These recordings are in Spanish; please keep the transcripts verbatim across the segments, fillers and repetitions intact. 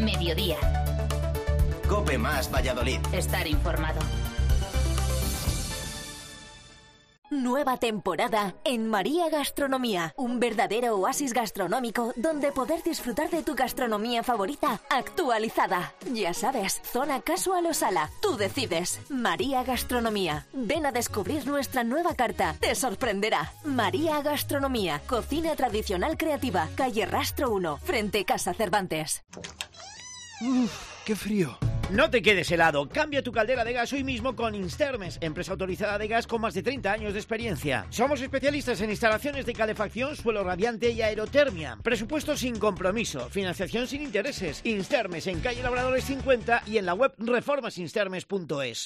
mediodía. COPE más Valladolid. Estar informado. Nueva temporada en María Gastronomía, un verdadero oasis gastronómico donde poder disfrutar de tu gastronomía favorita actualizada. Ya sabes, zona casual o sala, tú decides. María Gastronomía, ven a descubrir nuestra nueva carta, te sorprenderá. María Gastronomía, cocina tradicional creativa, calle Rastro uno, frente Casa Cervantes. Uf, qué frío. No te quedes helado, cambia tu caldera de gas hoy mismo con Instermes, empresa autorizada de gas con más de treinta años de experiencia. Somos especialistas en instalaciones de calefacción, suelo radiante y aerotermia. Presupuesto sin compromiso, financiación sin intereses. Instermes en calle Labradores cincuenta y en la web reformas instermes punto es.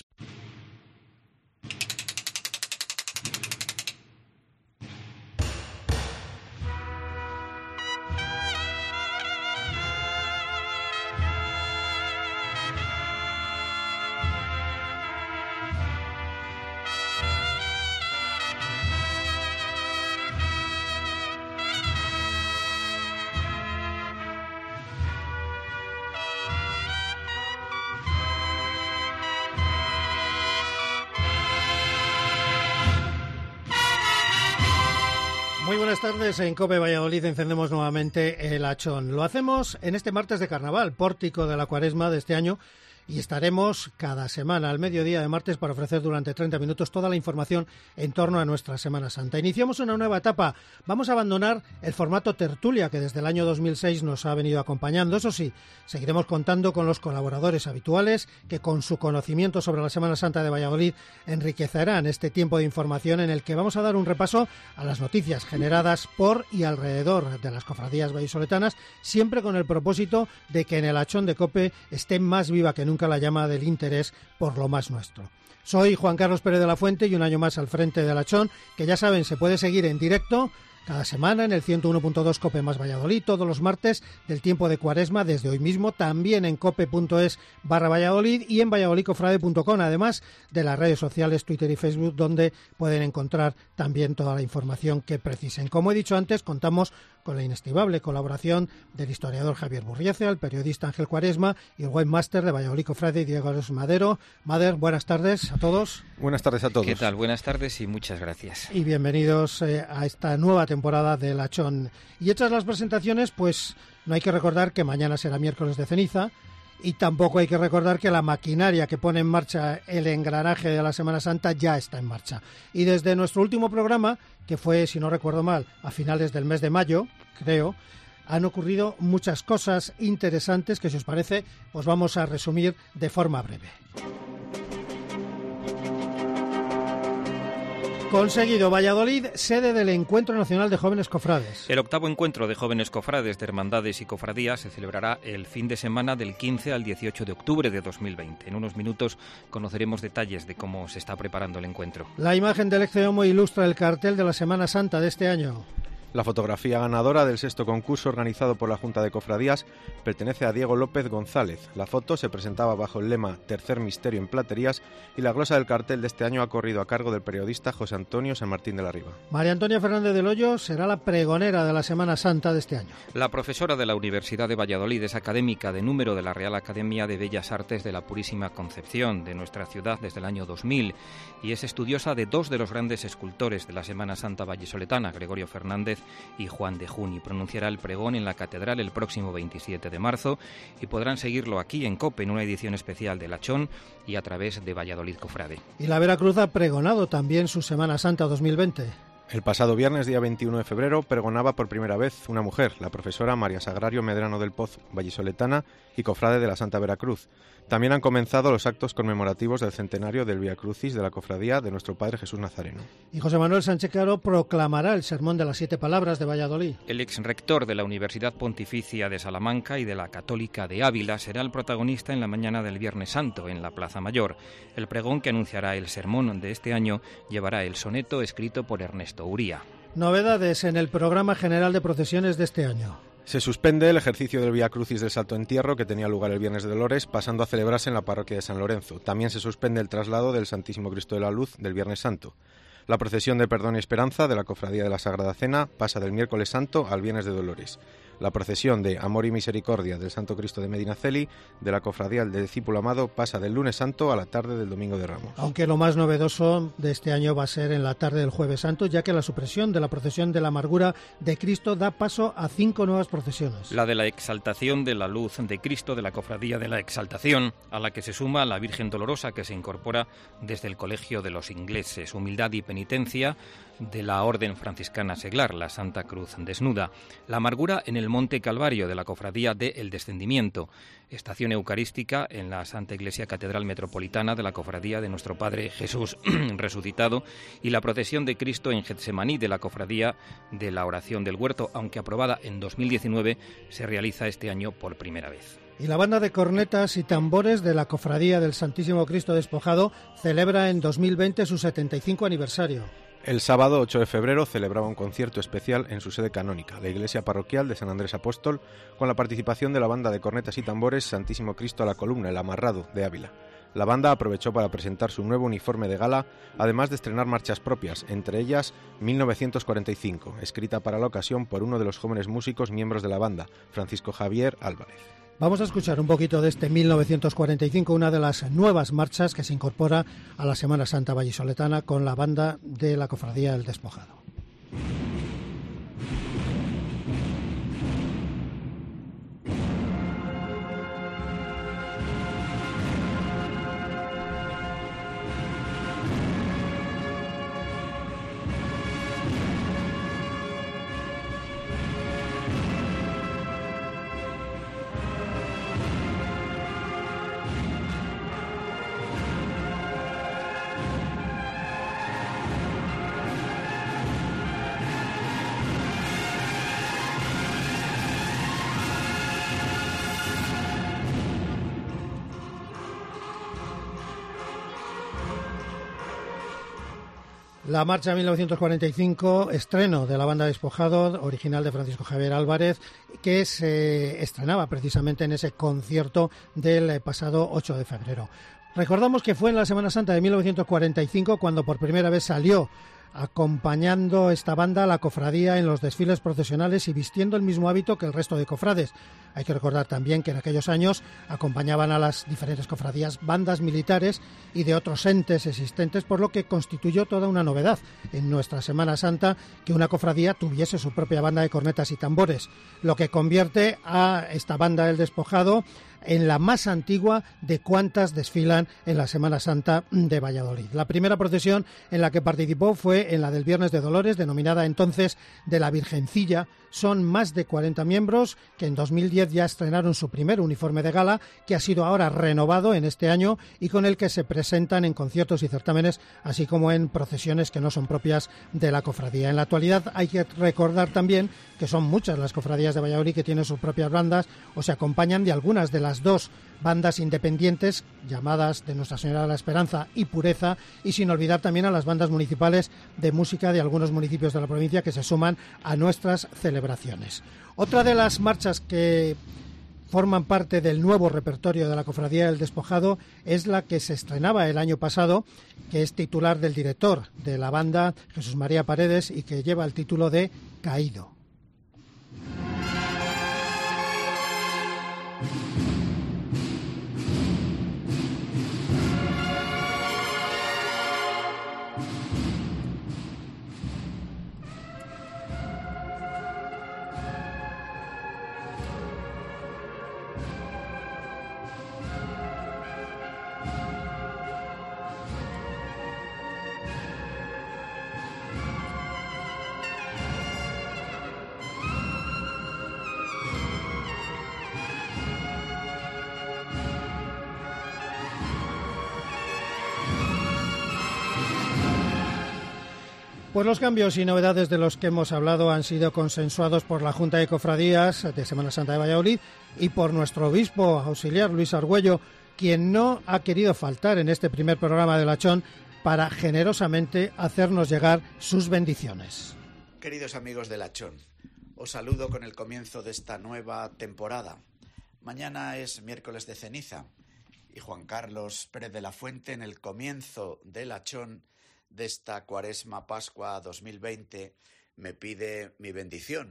Muy buenas tardes, en COPE Valladolid encendemos nuevamente el hachón. Lo hacemos en este martes de carnaval, pórtico de la cuaresma de este año, y estaremos cada semana al mediodía de martes para ofrecer durante treinta minutos toda la información en torno a nuestra Semana Santa. Iniciamos una nueva etapa. Vamos a abandonar el formato tertulia que desde el año dos mil seis nos ha venido acompañando. Eso sí, seguiremos contando con los colaboradores habituales que con su conocimiento sobre la Semana Santa de Valladolid enriquecerán este tiempo de información en el que vamos a dar un repaso a las noticias generadas por y alrededor de las cofradías vallisoletanas, siempre con el propósito de que en el hachón de COPE esté más viva que nunca la llama del interés por lo más nuestro. Soy Juan Carlos Pérez de la Fuente y un año más al frente del hachón, que ya saben, se puede seguir en directo cada semana en el ciento uno punto dos COPE más Valladolid, todos los martes del tiempo de cuaresma, desde hoy mismo, también en cope punto es barra Valladolid y en valladolidcofrade punto com, además de las redes sociales, Twitter y Facebook, donde pueden encontrar también toda la información que precisen. Como he dicho antes, contamos con la inestimable colaboración del historiador Javier Burrieza, el periodista Ángel Cuaresma y el webmaster de Valladolid Cofrade, Diego Aros Madero. Mader, buenas tardes a todos. Buenas tardes a todos. ¿Qué tal? Buenas tardes y muchas gracias. Y bienvenidos eh, a esta nueva temporada del hachón. Y hechas las presentaciones, pues no hay que recordar que mañana será miércoles de ceniza. Y tampoco hay que recordar que la maquinaria que pone en marcha el engranaje de la Semana Santa ya está en marcha. Y desde nuestro último programa, que fue, si no recuerdo mal, a finales del mes de mayo, creo, han ocurrido muchas cosas interesantes que, si os parece, os vamos a resumir de forma breve. Conseguido, Valladolid, sede del Encuentro Nacional de Jóvenes Cofrades. El octavo encuentro de jóvenes cofrades de hermandades y cofradías se celebrará el fin de semana del quince al dieciocho de octubre de dos mil veinte. En unos minutos conoceremos detalles de cómo se está preparando el encuentro. La imagen del Ecce Homo ilustra el cartel de la Semana Santa de este año. La fotografía ganadora del sexto concurso organizado por la Junta de Cofradías pertenece a Diego López González. La foto se presentaba bajo el lema Tercer Misterio en Platerías y la glosa del cartel de este año ha corrido a cargo del periodista José Antonio San Martín de la Riva. María Antonia Fernández del Hoyo será la pregonera de la Semana Santa de este año. La profesora de la Universidad de Valladolid es académica de número de la Real Academia de Bellas Artes de la Purísima Concepción de nuestra ciudad desde el año dos mil y es estudiosa de dos de los grandes escultores de la Semana Santa vallisoletana, Gregorio Fernández y Juan de Juni. Pronunciará el pregón en la Catedral el próximo veintisiete de marzo y podrán seguirlo aquí en COPE en una edición especial de Hachón y a través de Valladolid Cofrade. Y la Veracruz ha pregonado también su Semana Santa dos mil veinte. El pasado viernes, día veintiuno de febrero, pregonaba por primera vez una mujer, la profesora María Sagrario Medrano del Poz, vallisoletana y cofrade de la Santa Veracruz. También han comenzado los actos conmemorativos del centenario del Vía Crucis de la Cofradía de nuestro Padre Jesús Nazareno. Y José Manuel Sánchez Caro proclamará el Sermón de las Siete Palabras de Valladolid. El exrector de la Universidad Pontificia de Salamanca y de la Católica de Ávila será el protagonista en la mañana del Viernes Santo en la Plaza Mayor. El pregón que anunciará el sermón de este año llevará el soneto escrito por Ernesto Uría. Novedades en el programa general de procesiones de este año. Se suspende el ejercicio del Vía Crucis del Salto Entierro que tenía lugar el Viernes de Dolores, pasando a celebrarse en la parroquia de San Lorenzo. También se suspende el traslado del Santísimo Cristo de la Luz del Viernes Santo. La procesión de Perdón y Esperanza de la Cofradía de la Sagrada Cena pasa del Miércoles Santo al Viernes de Dolores. La procesión de Amor y Misericordia del Santo Cristo de Medinaceli de la Cofradía del Discípulo Amado pasa del lunes santo a la tarde del Domingo de Ramos. Aunque lo más novedoso de este año va a ser en la tarde del Jueves Santo, ya que la supresión de la procesión de la Amargura de Cristo da paso a cinco nuevas procesiones. La de la Exaltación de la Luz de Cristo de la Cofradía de la Exaltación, a la que se suma la Virgen Dolorosa, que se incorpora desde el Colegio de los Ingleses. Humildad y penitencia de la Orden Franciscana Seglar, la Santa Cruz Desnuda. La Amargura en el Monte Calvario de la Cofradía de El Descendimiento. Estación eucarística en la Santa Iglesia Catedral Metropolitana de la Cofradía de Nuestro Padre Jesús Resucitado, y la procesión de Cristo en Getsemaní de la Cofradía de la Oración del Huerto, aunque aprobada en dos mil diecinueve, se realiza este año por primera vez. Y la banda de cornetas y tambores de la Cofradía del Santísimo Cristo Despojado celebra en dos mil veinte su setenta y cinco aniversario. El sábado ocho de febrero celebraba un concierto especial en su sede canónica, la iglesia parroquial de San Andrés Apóstol, con la participación de la banda de cornetas y tambores Santísimo Cristo a la Columna, el Amarrado, de Ávila. La banda aprovechó para presentar su nuevo uniforme de gala, además de estrenar marchas propias, entre ellas mil novecientos cuarenta y cinco, escrita para la ocasión por uno de los jóvenes músicos miembros de la banda, Francisco Javier Álvarez. Vamos a escuchar un poquito de este mil novecientos cuarenta y cinco, una de las nuevas marchas que se incorpora a la Semana Santa vallisoletana con la banda de la Cofradía del Despojado. La marcha mil novecientos cuarenta y cinco, estreno de la banda Despojado, original de Francisco Javier Álvarez, que se estrenaba precisamente en ese concierto del pasado ocho de febrero. Recordamos que fue en la Semana Santa de mil novecientos cuarenta y cinco cuando por primera vez salió acompañando esta banda a la cofradía en los desfiles procesionales y vistiendo el mismo hábito que el resto de cofrades. Hay que recordar también que en aquellos años acompañaban a las diferentes cofradías bandas militares y de otros entes existentes, por lo que constituyó toda una novedad en nuestra Semana Santa que una cofradía tuviese su propia banda de cornetas y tambores, lo que convierte a esta banda del Despojado en la más antigua de cuantas desfilan en la Semana Santa de Valladolid. La primera procesión en la que participó fue en la del Viernes de Dolores, denominada entonces de la Virgencilla. Son más de cuarenta miembros que en dos mil diez ya estrenaron su primer uniforme de gala, que ha sido ahora renovado en este año y con el que se presentan en conciertos y certámenes, así como en procesiones que no son propias de la cofradía. En la actualidad hay que recordar también que son muchas las cofradías de Valladolid que tienen sus propias bandas o se acompañan de algunas de las dos bandas independientes llamadas de Nuestra Señora de la Esperanza y Pureza, y sin olvidar también a las bandas municipales de música de algunos municipios de la provincia que se suman a nuestras celebraciones. Otra de las marchas que forman parte del nuevo repertorio de la Cofradía del Despojado es la que se estrenaba el año pasado, que es titular del director de la banda, Jesús María Paredes, y que lleva el título de Caído. Pues los cambios y novedades de los que hemos hablado han sido consensuados por la Junta de Cofradías de Semana Santa de Valladolid y por nuestro obispo auxiliar, Luis Argüello, quien no ha querido faltar en este primer programa de Lachón para generosamente hacernos llegar sus bendiciones. Queridos amigos de Lachón, os saludo con el comienzo de esta nueva temporada. Mañana es miércoles de ceniza y Juan Carlos Pérez de la Fuente, en el comienzo de Lachón de esta Cuaresma Pascua dos mil veinte, me pide mi bendición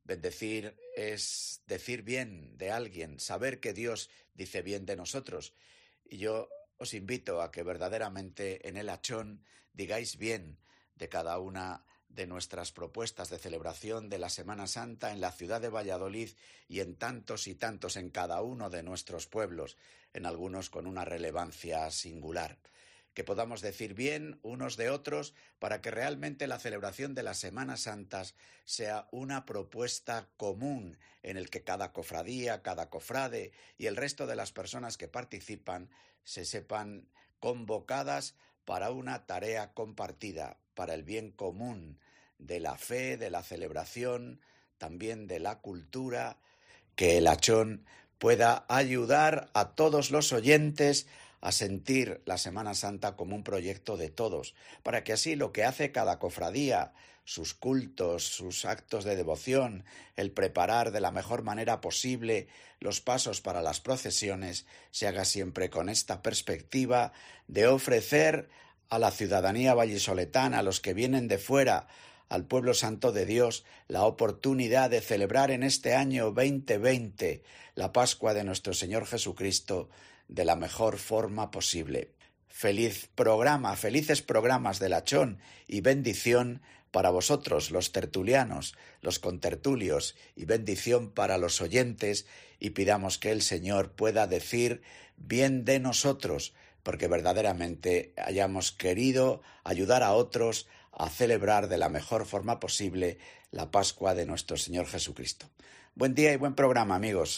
Bendecir es decir bien de alguien, saber que Dios dice bien de nosotros. Y yo os invito a que verdaderamente en el Achón digáis bien de cada una de nuestras propuestas de celebración de la Semana Santa en la ciudad de Valladolid y en tantos y tantos en cada uno de nuestros pueblos, en algunos con una relevancia singular. Que podamos decir bien unos de otros para que realmente la celebración de las Semanas Santas sea una propuesta común en el que cada cofradía, cada cofrade y el resto de las personas que participan se sepan convocadas para una tarea compartida, para el bien común de la fe, de la celebración, también de la cultura, que el Achón pueda ayudar a todos los oyentes a sentir la Semana Santa como un proyecto de todos, para que así lo que hace cada cofradía, sus cultos, sus actos de devoción, el preparar de la mejor manera posible los pasos para las procesiones, se haga siempre con esta perspectiva de ofrecer a la ciudadanía vallisoletana, a los que vienen de fuera, al pueblo santo de Dios, la oportunidad de celebrar en este año veinte veinte la Pascua de nuestro Señor Jesucristo de la mejor forma posible. Feliz programa, felices programas del Achón y bendición para vosotros, los tertulianos, los contertulios, y bendición para los oyentes, y pidamos que el Señor pueda decir bien de nosotros, porque verdaderamente hayamos querido ayudar a otros a celebrar de la mejor forma posible la Pascua de nuestro Señor Jesucristo. Buen día y buen programa, amigos.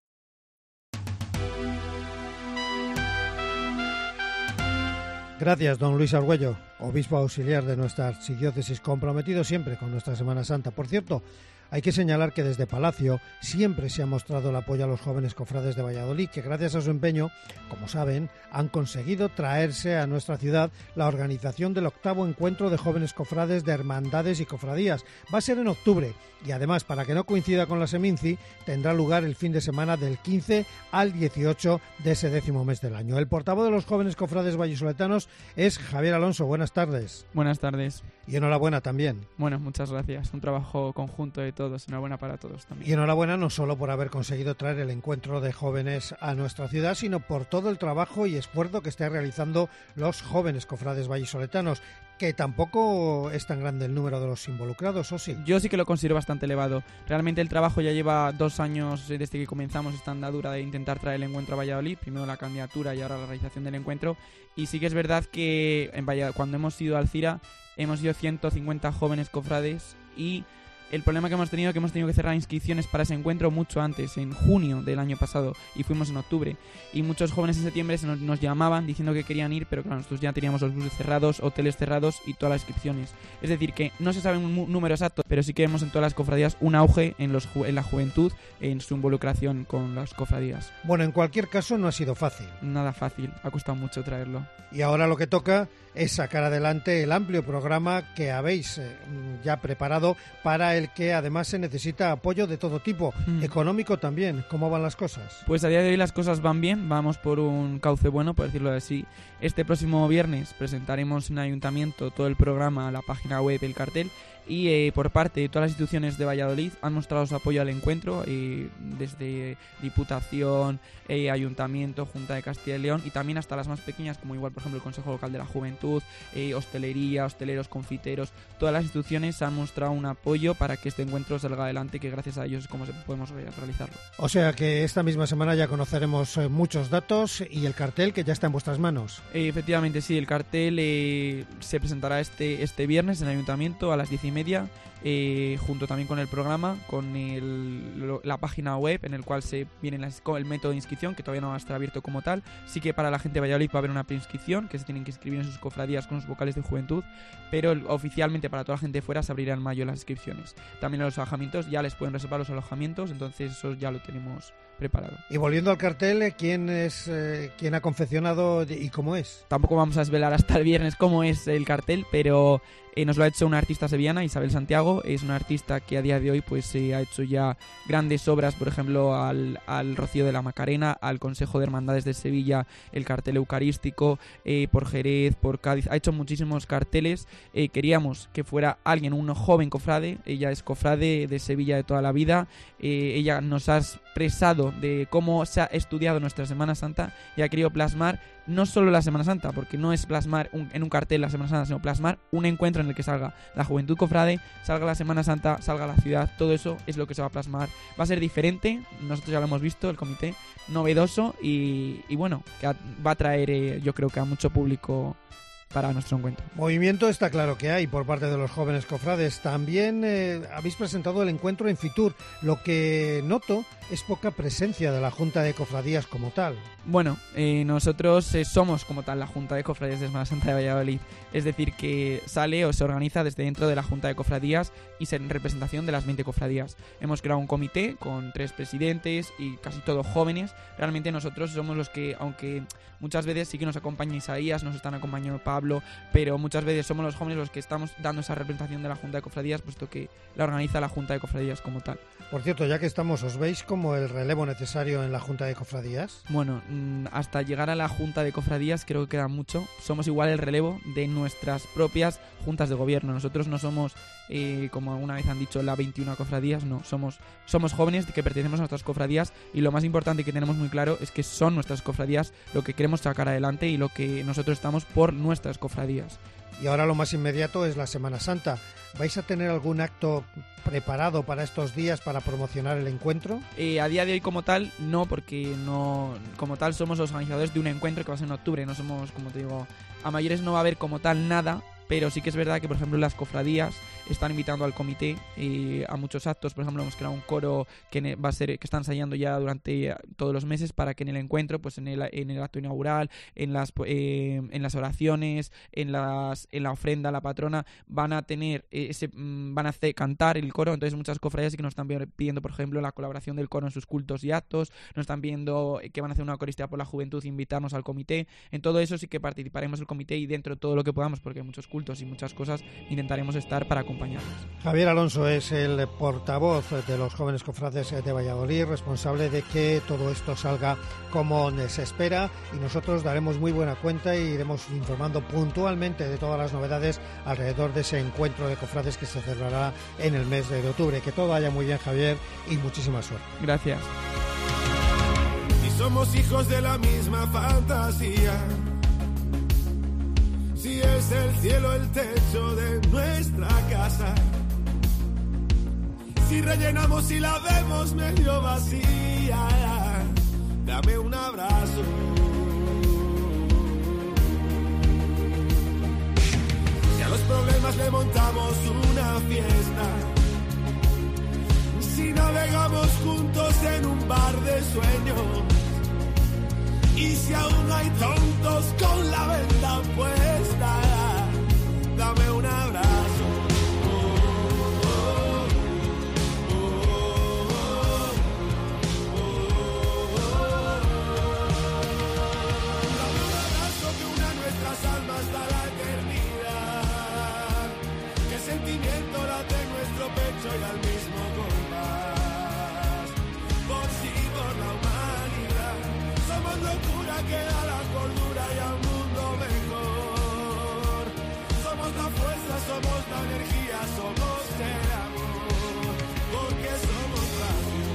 Gracias, don Luis Argüello, obispo auxiliar de nuestra archidiócesis, comprometido siempre con nuestra Semana Santa. Por cierto, hay que señalar que desde Palacio siempre se ha mostrado el apoyo a los jóvenes cofrades de Valladolid, que gracias a su empeño, como saben, han conseguido traerse a nuestra ciudad la organización del octavo encuentro de jóvenes cofrades de hermandades y cofradías. Va a ser en octubre y además, para que no coincida con la Seminci, tendrá lugar el fin de semana del quince al dieciocho de ese décimo mes del año. El portavoz de los jóvenes cofrades vallisoletanos es Javier Alonso. Buenas tardes. Buenas tardes. Y enhorabuena también. Bueno, muchas gracias. Un trabajo conjunto de todos. Enhorabuena para todos también. Y enhorabuena no solo por haber conseguido traer el encuentro de jóvenes a nuestra ciudad, sino por todo el trabajo y esfuerzo que están realizando los jóvenes cofrades vallisoletanos, que tampoco es tan grande el número de los involucrados, ¿o sí? Yo sí que lo considero bastante elevado. Realmente el trabajo ya lleva dos años desde que comenzamos esta andadura de intentar traer el encuentro a Valladolid, primero la candidatura y ahora la realización del encuentro, y sí que es verdad que en Valladolid, cuando hemos ido al CIRA hemos ido ciento cincuenta jóvenes cofrades y el problema que hemos tenido es que hemos tenido que cerrar inscripciones para ese encuentro mucho antes, en junio del año pasado, y fuimos en octubre. Y muchos jóvenes en septiembre se nos, nos llamaban diciendo que querían ir, pero claro, nosotros ya teníamos los buses cerrados, hoteles cerrados y todas las inscripciones. Es decir, que no se sabe un número exacto, pero sí que vemos en todas las cofradías un auge en, los, en la juventud, en su involucración con las cofradías. Bueno, en cualquier caso no ha sido fácil. Nada fácil, ha costado mucho traerlo. Y ahora lo que toca es sacar adelante el amplio programa que habéis eh, ya preparado, para el que además se necesita apoyo de todo tipo, mm. económico también. ¿Cómo van las cosas? Pues a día de hoy las cosas van bien, vamos por un cauce bueno, por decirlo así. Este próximo viernes presentaremos en el Ayuntamiento todo el programa, la página web, el cartel, y eh, por parte de todas las instituciones de Valladolid han mostrado su apoyo al encuentro, eh, desde Diputación, eh, Ayuntamiento, Junta de Castilla y León, y también hasta las más pequeñas, como igual por ejemplo el Consejo Local de la Juventud, eh, hostelería, hosteleros, confiteros. Todas las instituciones han mostrado un apoyo para que este encuentro salga adelante, que gracias a ellos es como podemos realizarlo. O sea que esta misma semana ya conoceremos eh, muchos datos y el cartel, que ya está en vuestras manos. Eh, efectivamente sí, el cartel eh, se presentará este, este viernes en el Ayuntamiento a las diez y media, eh, junto también con el programa, con el, la página web en el cual se viene las, el método de inscripción, que todavía no va a estar abierto como tal. Sí que para la gente de Valladolid va a haber una preinscripción, que se tienen que inscribir en sus cofradías con sus vocales de juventud, pero oficialmente para toda la gente de fuera se abrirá en mayo las inscripciones. También los alojamientos, ya les pueden reservar los alojamientos, entonces eso ya lo tenemos preparado. Y volviendo al cartel, ¿quién es eh, quién ha confeccionado y cómo es? Tampoco vamos a desvelar hasta el viernes cómo es el cartel, pero eh, nos lo ha hecho una artista sevillana, Palma, Isabel Santiago, es una artista que a día de hoy pues eh, ha hecho ya grandes obras, por ejemplo, al, al Rocío de la Macarena, al Consejo de Hermandades de Sevilla, el cartel eucarístico, eh, por Jerez, por Cádiz, ha hecho muchísimos carteles. Eh, queríamos que fuera alguien, un joven cofrade, ella es cofrade de Sevilla de toda la vida, eh, ella nos ha expresado de cómo se ha estudiado nuestra Semana Santa y ha querido plasmar no solo la Semana Santa, porque no es plasmar un, en un cartel la Semana Santa, sino plasmar un encuentro en el que salga la juventud cofrade, salga la Semana Santa, salga la ciudad, todo eso es lo que se va a plasmar. Va a ser diferente, nosotros ya lo hemos visto, el comité, novedoso y, y bueno, que va a traer eh, yo creo que a mucho público para nuestro encuentro. Movimiento está claro que hay por parte de los jóvenes cofrades. También eh, habéis presentado el encuentro en Fitur. Lo que noto es poca presencia de la Junta de Cofradías como tal. Bueno, eh, nosotros eh, somos como tal la Junta de Cofradías de Semana Santa de Valladolid. Es decir, que sale o se organiza desde dentro de la Junta de Cofradías y en representación de las veinte cofradías. Hemos creado un comité con tres presidentes y casi todos jóvenes. Realmente nosotros somos los que, aunque muchas veces sí que nos acompaña Isaías, nos están acompañando Pablo, pero muchas veces somos los jóvenes los que estamos dando esa representación de la Junta de Cofradías, puesto que la organiza la Junta de Cofradías como tal. Por cierto, ya que estamos, ¿os veis como el relevo necesario en la Junta de Cofradías? Bueno, hasta llegar a la Junta de Cofradías creo que queda mucho. Somos igual el relevo de nuestras propias juntas de gobierno. Nosotros no somos, eh, como alguna vez han dicho, la veintiuna cofradías, no. Somos, somos jóvenes que pertenecemos a nuestras cofradías y lo más importante que tenemos muy claro es que son nuestras cofradías lo que queremos sacar adelante y lo que nosotros estamos por nuestras cofradías. Y ahora lo más inmediato es la Semana Santa. ¿Vais a tener algún acto preparado para estos días para promocionar el encuentro? Eh, a día de hoy como tal, no, porque no como tal somos los organizadores de un encuentro que va a ser en octubre. No somos, como te digo, a mayores no va a haber como tal nada, pero sí que es verdad que, por ejemplo, las cofradías están invitando al comité eh, a muchos actos. Por ejemplo, hemos creado un coro que va a ser que están ensayando ya durante todos los meses para que en el encuentro, pues en el, en el acto inaugural, en las eh, en las oraciones, en las en la ofrenda a la patrona, van a tener ese van a hacer cantar el coro. Entonces muchas cofradías sí que nos están pidiendo, por ejemplo, la colaboración del coro en sus cultos y actos. Nos están pidiendo que van a hacer una Eucaristía por la juventud e invitarnos al comité. En todo eso sí que participaremos el comité y dentro de todo lo que podamos, porque hay muchos cultos y muchas cosas, intentaremos estar para acompañarnos. Javier Alonso es el portavoz de los jóvenes cofrades de Valladolid, responsable de que todo esto salga como se espera, y nosotros daremos muy buena cuenta y iremos informando puntualmente de todas las novedades alrededor de ese encuentro de cofrades que se celebrará en el mes de octubre. Que todo vaya muy bien, Javier, y muchísima suerte. Gracias. Y somos hijos de la misma fantasía. Si es el cielo el techo de nuestra casa, si rellenamos y la vemos medio vacía, dame un abrazo. Si a los problemas le montamos una fiesta, si navegamos juntos en un bar de sueños, y si aún hay tontos con la venda puesta, dame un abrazo. Y al mismo compás, por sí, por la humanidad, somos locura que da la cordura y a un mundo mejor. Somos la fuerza, somos la energía, somos el amor, porque somos radio.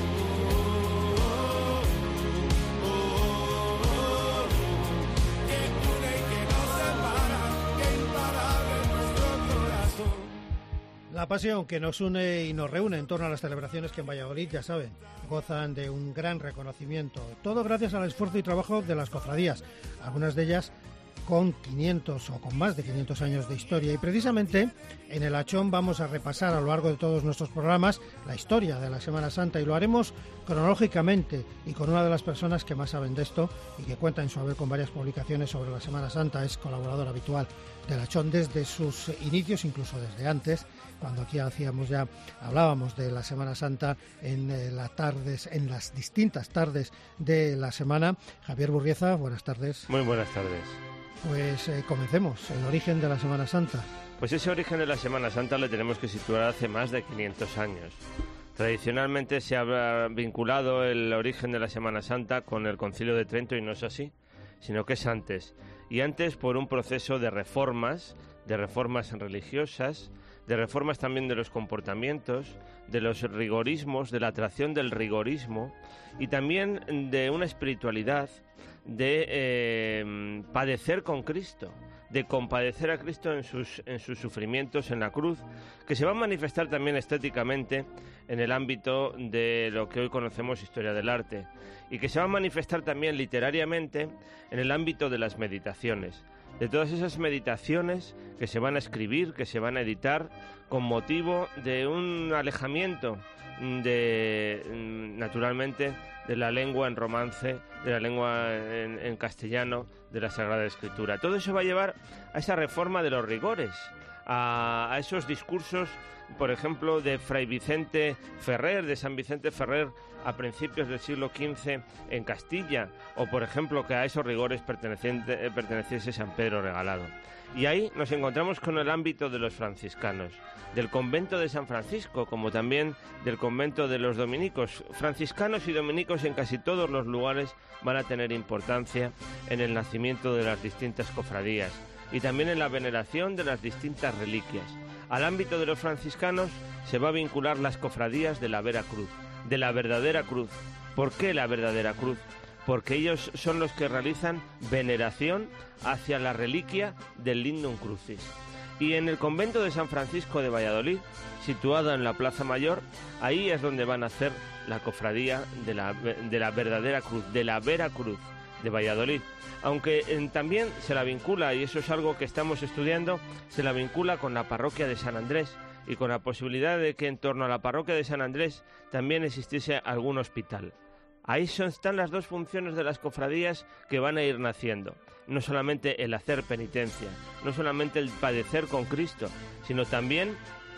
Oh, oh, oh, que une y que nos separa, que imparable es nuestro corazón. La pasión que nos une y nos reúne en torno a las celebraciones que en Valladolid, ya saben, gozan de un gran reconocimiento. Todo gracias al esfuerzo y trabajo de las cofradías, algunas de ellas con quinientos o con más de quinientos años de historia. Y precisamente en el Achón vamos a repasar a lo largo de todos nuestros programas la historia de la Semana Santa, y lo haremos cronológicamente y con una de las personas que más saben de esto y que cuenta en su haber con varias publicaciones sobre la Semana Santa. Es colaborador habitual del Achón desde sus inicios, incluso desde antes, cuando aquí hacíamos ya, hablábamos de la Semana Santa en, eh, las tardes, en las distintas tardes de la semana. Javier Burrieza, buenas tardes. Muy buenas tardes. Pues eh, comencemos, el origen de la Semana Santa. Pues ese origen de la Semana Santa le tenemos que situar hace más de quinientos años. Tradicionalmente se ha vinculado el origen de la Semana Santa con el Concilio de Trento y no es así, sino que es antes. Y antes por un proceso de reformas, de reformas religiosas, de reformas también de los comportamientos, de los rigorismos, de la atracción del rigorismo y también de una espiritualidad de eh, padecer con Cristo, de compadecer a Cristo en sus, en sus sufrimientos en la cruz, que se va a manifestar también estéticamente en el ámbito de lo que hoy conocemos historia del arte, y que se va a manifestar también literariamente en el ámbito de las meditaciones, de todas esas meditaciones que se van a escribir, que se van a editar con motivo de un alejamiento de, naturalmente, de la lengua en romance, de la lengua en, en castellano, de la Sagrada Escritura. Todo eso va a llevar a esa reforma de los rigores, a, a esos discursos, por ejemplo, de Fray Vicente Ferrer, de San Vicente Ferrer, a principios del siglo quince en Castilla, o por ejemplo que a esos rigores perteneciente, perteneciese San Pedro Regalado. Y ahí nos encontramos con el ámbito de los franciscanos, del convento de San Francisco, como también del convento de los dominicos. Franciscanos y dominicos en casi todos los lugares van a tener importancia en el nacimiento de las distintas cofradías y también en la veneración de las distintas reliquias. Al ámbito de los franciscanos se va a vincular las cofradías de la Vera Cruz, de la verdadera cruz. ¿Por qué la verdadera cruz? Porque ellos son los que realizan veneración hacia la reliquia del Lindum Crucis. Y en el convento de San Francisco de Valladolid, situado en la Plaza Mayor, ahí es donde van a hacer la cofradía de la, de la verdadera cruz, de la Vera Cruz de Valladolid. Aunque eh, también se la vincula, y eso es algo que estamos estudiando, se la vincula con la parroquia de San Andrés, y con la posibilidad de que en torno a la parroquia de San Andrés también existiese algún hospital. Ahí son, están las dos funciones de las cofradías que van a ir naciendo. No solamente el hacer penitencia, no solamente el padecer con Cristo, sino también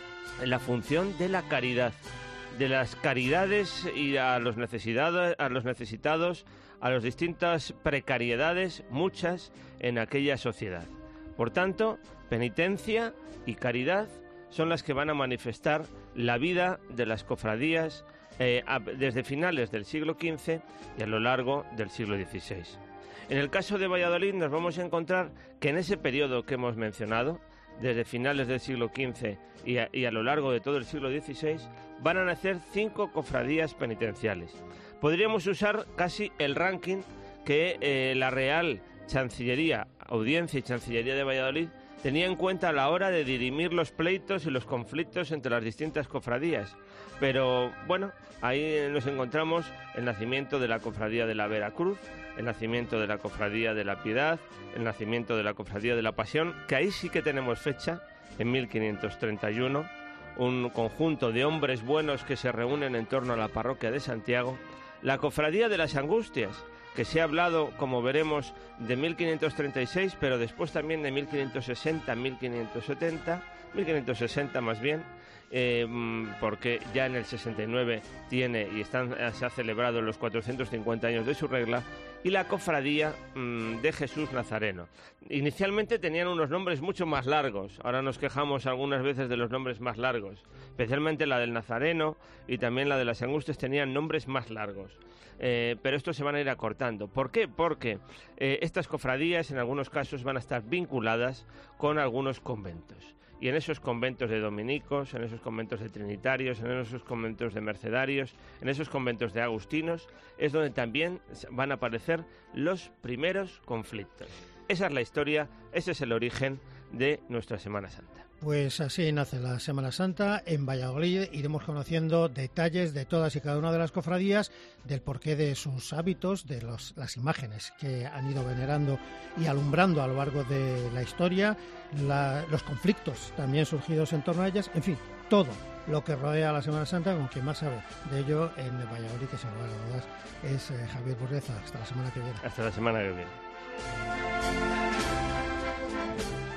la función de la caridad, de las caridades y a los necesitados, a los necesitados, a las distintas precariedades, muchas en aquella sociedad. Por tanto, penitencia y caridad son las que van a manifestar la vida de las cofradías eh, a, desde finales del siglo quince y a lo largo del siglo dieciséis. En el caso de Valladolid nos vamos a encontrar que en ese periodo que hemos mencionado, desde finales del siglo quince y a, y a lo largo de todo el siglo dieciséis, van a nacer cinco cofradías penitenciales. Podríamos usar casi el ranking que eh, la Real Chancillería, Audiencia y Chancillería de Valladolid tenía en cuenta a la hora de dirimir los pleitos y los conflictos entre las distintas cofradías. Pero, bueno, ahí nos encontramos el nacimiento de la Cofradía de la Vera Cruz, el nacimiento de la Cofradía de la Piedad, el nacimiento de la Cofradía de la Pasión, que ahí sí que tenemos fecha, en mil quinientos treinta y uno, un conjunto de hombres buenos que se reúnen en torno a la parroquia de Santiago, la Cofradía de las Angustias, que se ha hablado, como veremos, de mil quinientos treinta y seis, pero después también de mil quinientos sesenta, mil quinientos setenta, mil quinientos sesenta más bien, eh, porque ya en el sesenta y nueve tiene y están, se ha celebrado los cuatrocientos cincuenta años de su regla, y la Cofradía mmm, de Jesús Nazareno. Inicialmente tenían unos nombres mucho más largos, ahora nos quejamos algunas veces de los nombres más largos, especialmente la del Nazareno y también la de las Angustias tenían nombres más largos. Eh, pero estos se van a ir acortando. ¿Por qué? Porque eh, estas cofradías en algunos casos van a estar vinculadas con algunos conventos. Y en esos conventos de dominicos, en esos conventos de trinitarios, en esos conventos de mercedarios, en esos conventos de agustinos, es donde también van a aparecer los primeros conflictos. Esa es la historia, ese es el origen de nuestra Semana Santa. Pues así nace la Semana Santa en Valladolid. Iremos conociendo detalles de todas y cada una de las cofradías, del porqué de sus hábitos, de los, las imágenes que han ido venerando y alumbrando a lo largo de la historia, la, los conflictos también surgidos en torno a ellas, en fin, todo lo que rodea a la Semana Santa, con quien más sabe de ello en Valladolid, que sin lugar a dudas es eh, Javier Burgueza. Hasta la semana que viene. Hasta la semana que viene.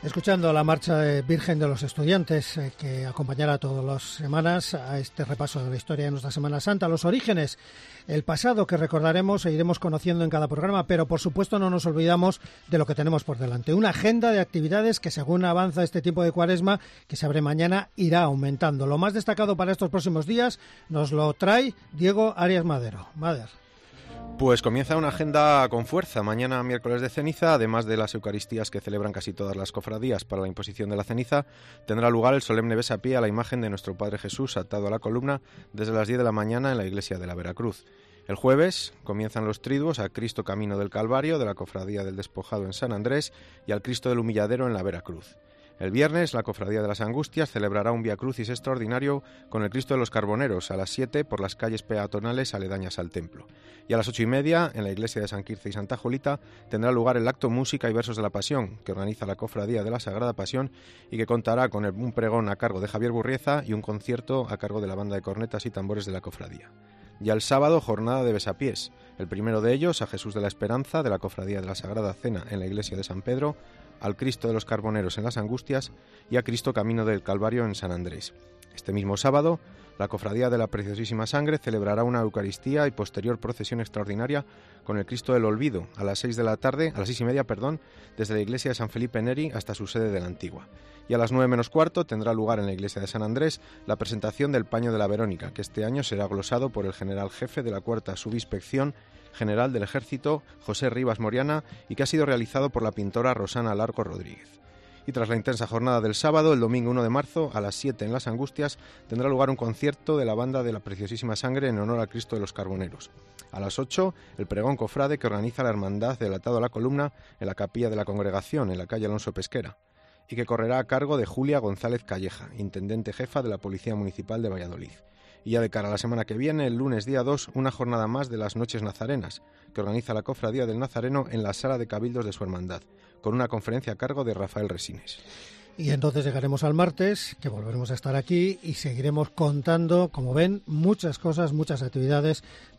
Escuchando la marcha de Virgen de los Estudiantes, eh, que acompañará todas las semanas a este repaso de la historia de nuestra Semana Santa, los orígenes, el pasado que recordaremos e iremos conociendo en cada programa, pero por supuesto no nos olvidamos de lo que tenemos por delante. Una agenda de actividades que, según avanza este tiempo de Cuaresma, que se abre mañana, irá aumentando. Lo más destacado para estos próximos días nos lo trae Diego Arias Madero. Mader. Pues comienza una agenda con fuerza. Mañana, miércoles de ceniza, además de las Eucaristías que celebran casi todas las cofradías para la imposición de la ceniza, tendrá lugar el solemne besapié a la imagen de nuestro Padre Jesús atado a la columna desde las diez de la mañana en la iglesia de la Veracruz. El jueves comienzan los triduos a Cristo Camino del Calvario de la Cofradía del Despojado en San Andrés y al Cristo del Humilladero en la Veracruz. El viernes, la Cofradía de las Angustias celebrará un Vía Crucis extraordinario con el Cristo de los Carboneros a las siete por las calles peatonales aledañas al templo. Y a las ocho y media, en la iglesia de San Quirce y Santa Julita, tendrá lugar el acto Música y Versos de la Pasión, que organiza la Cofradía de la Sagrada Pasión y que contará con un pregón a cargo de Javier Burrieza y un concierto a cargo de la banda de cornetas y tambores de la Cofradía. Ya el sábado, jornada de besapiés. El primero de ellos a Jesús de la Esperanza de la Cofradía de la Sagrada Cena en la iglesia de San Pedro, al Cristo de los Carboneros en las Angustias y a Cristo Camino del Calvario en San Andrés. Este mismo sábado, la Cofradía de la Preciosísima Sangre celebrará una Eucaristía y posterior procesión extraordinaria con el Cristo del Olvido a las seis de la tarde, a las seis y media, perdón, desde la iglesia de San Felipe Neri hasta su sede de la Antigua. Y a las nueve menos cuarto tendrá lugar en la iglesia de San Andrés la presentación del Paño de la Verónica, que este año será glosado por el general jefe de la Cuarta Subinspección General del Ejército, José Rivas Moriana, y que ha sido realizado por la pintora Rosana Largo Rodríguez. Y tras la intensa jornada del sábado, el domingo uno de marzo, a las siete en Las Angustias, tendrá lugar un concierto de la banda de la Preciosísima Sangre en honor a Cristo de los Carboneros. A las ocho, el pregón cofrade que organiza la Hermandad del Atado a la Columna en la capilla de la Congregación, en la calle Alonso Pesquera, y que correrá a cargo de Julia González Calleja, intendente jefa de la Policía Municipal de Valladolid. Y ya de cara a la semana que viene, el lunes día dos, una jornada más de las Noches Nazarenas, que organiza la Cofradía del Nazareno en la Sala de Cabildos de su hermandad, con una conferencia a cargo de Rafael Resines. Y entonces llegaremos al martes, que volveremos a estar aquí y seguiremos contando, como ven, muchas cosas, muchas actividades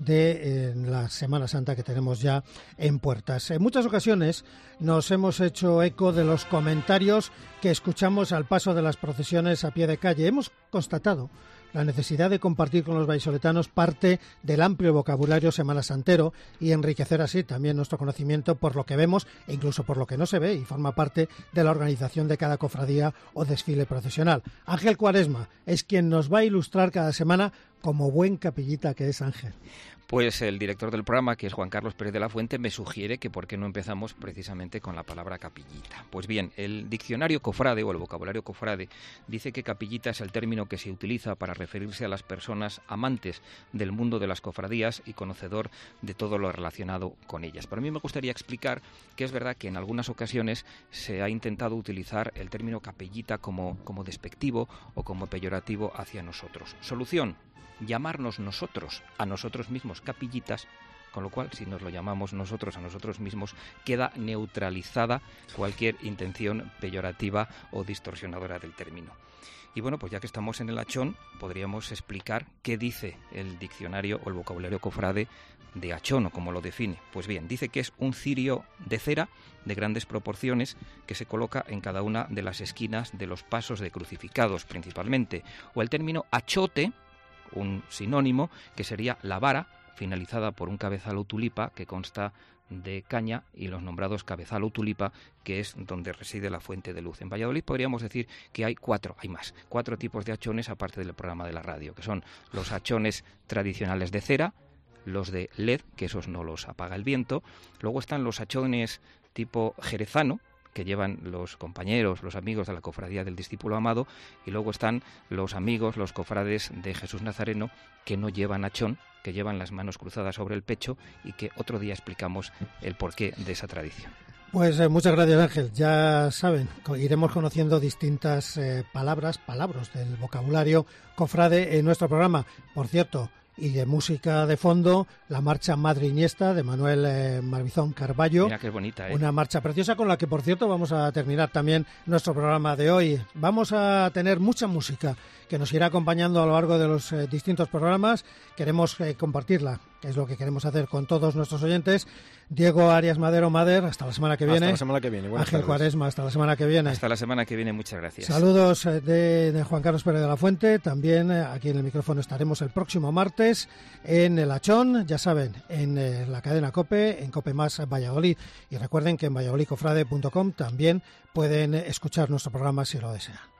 de eh, la Semana Santa que tenemos ya en puertas. En muchas ocasiones nos hemos hecho eco de los comentarios que escuchamos al paso de las procesiones a pie de calle. Hemos constatado la necesidad de compartir con los vallisoletanos parte del amplio vocabulario semanasantero y enriquecer así también nuestro conocimiento por lo que vemos e incluso por lo que no se ve y forma parte de la organización de cada cofradía o desfile procesional. Ángel Cuaresma es quien nos va a ilustrar cada semana como buen capillita que es Ángel. Pues el director del programa, que es Juan Carlos Pérez de la Fuente, me sugiere que por qué no empezamos precisamente con la palabra capillita. Pues bien, el diccionario cofrade o el vocabulario cofrade dice que capillita es el término que se utiliza para referirse a las personas amantes del mundo de las cofradías y conocedor de todo lo relacionado con ellas. Pero a mí me gustaría explicar que es verdad que en algunas ocasiones se ha intentado utilizar el término capellita como, como despectivo o como peyorativo hacia nosotros. Solución: llamarnos nosotros a nosotros mismos capillitas, con lo cual, si nos lo llamamos nosotros a nosotros mismos, queda neutralizada cualquier intención peyorativa o distorsionadora del término. Y bueno, pues ya que estamos en el Achón, podríamos explicar qué dice el diccionario o el vocabulario cofrade de Achón, o cómo lo define. Pues bien, dice que es un cirio de cera de grandes proporciones que se coloca en cada una de las esquinas de los pasos de crucificados, principalmente. O el término achote, un sinónimo, que sería la vara finalizada por un cabezal o tulipa que consta de caña y los nombrados cabezal o tulipa, que es donde reside la fuente de luz. En Valladolid podríamos decir que hay cuatro, hay más, cuatro tipos de achones aparte del programa de la radio, que son los achones tradicionales de cera, los de L E D, que esos no los apaga el viento, luego están los achones tipo jerezano, que llevan los compañeros, los amigos de la Cofradía del Discípulo Amado, y luego están los amigos, los cofrades de Jesús Nazareno, que no llevan achón, que llevan las manos cruzadas sobre el pecho, y que otro día explicamos el porqué de esa tradición. Pues eh, muchas gracias, Ángel. Ya saben, iremos conociendo distintas eh, palabras, palabras del vocabulario cofrade en nuestro programa. Por cierto, y de música de fondo, la marcha Madre Iniesta de Manuel eh, Marbizón Carballo. Mira qué bonita, ¿eh? Una marcha preciosa con la que, por cierto, vamos a terminar también nuestro programa de hoy. Vamos a tener mucha música que nos irá acompañando a lo largo de los eh, distintos programas. Queremos eh, compartirla. es lo que queremos hacer con todos nuestros oyentes. Diego Arias Madero Mader, hasta la semana que viene. Hasta la semana que viene. Buenas Ángel tardes. Cuaresma, hasta la semana que viene. Hasta la semana que viene, muchas gracias. Saludos de, de Juan Carlos Pérez de la Fuente. También aquí en el micrófono estaremos el próximo martes en El Hachón, ya saben, en eh, la cadena COPE, en COPE Más Valladolid. Y recuerden que en valladolid cofrade punto com también pueden escuchar nuestro programa si lo desean.